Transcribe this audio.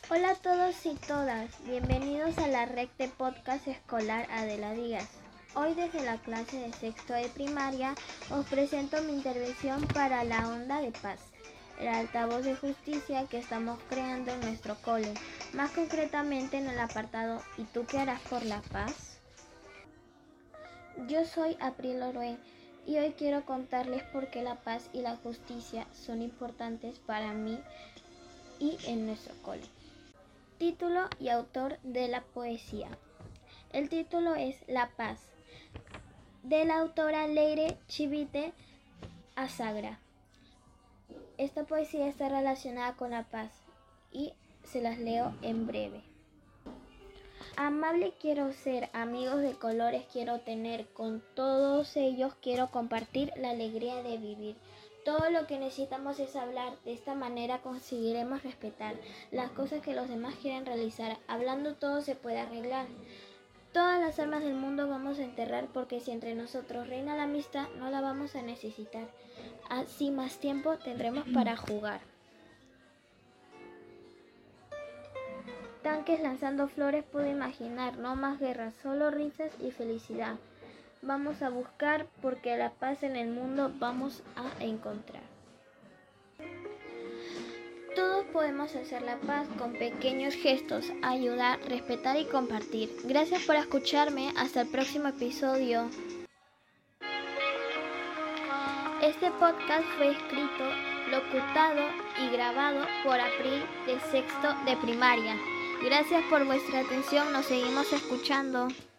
Hola a todos y todas, bienvenidos a la red de podcast escolar Adela Díaz. Hoy desde la clase de sexto de primaria os presento mi intervención para la onda de paz, el altavoz de justicia que estamos creando en nuestro cole, más concretamente en el apartado ¿Y tú qué harás por la paz? Yo soy April Oroé y hoy quiero contarles por qué la paz y la justicia son importantes para mí y en nuestro cole. Título y autor de la poesía. El título es La Paz, de la autora Leire Chivite Azagra. Esta poesía está relacionada con la paz y se las leo en breve. Amable quiero ser, amigos de colores quiero tener, con todos ellos quiero compartir la alegría de vivir. Todo lo que necesitamos es hablar, de esta manera conseguiremos respetar las cosas que los demás quieren realizar. Hablando todo se puede arreglar. Todas las almas del mundo vamos a enterrar porque si entre nosotros reina la amistad no la vamos a necesitar. Así más tiempo tendremos para jugar. Tanques lanzando flores puedo imaginar, no más guerras, solo risas y felicidad. Vamos a buscar porque la paz en el mundo vamos a encontrar. Todos podemos hacer la paz con pequeños gestos, ayudar, respetar y compartir. Gracias por escucharme, hasta el próximo episodio. Este podcast fue escrito, locutado y grabado por April de sexto de primaria. Gracias por vuestra atención, nos seguimos escuchando.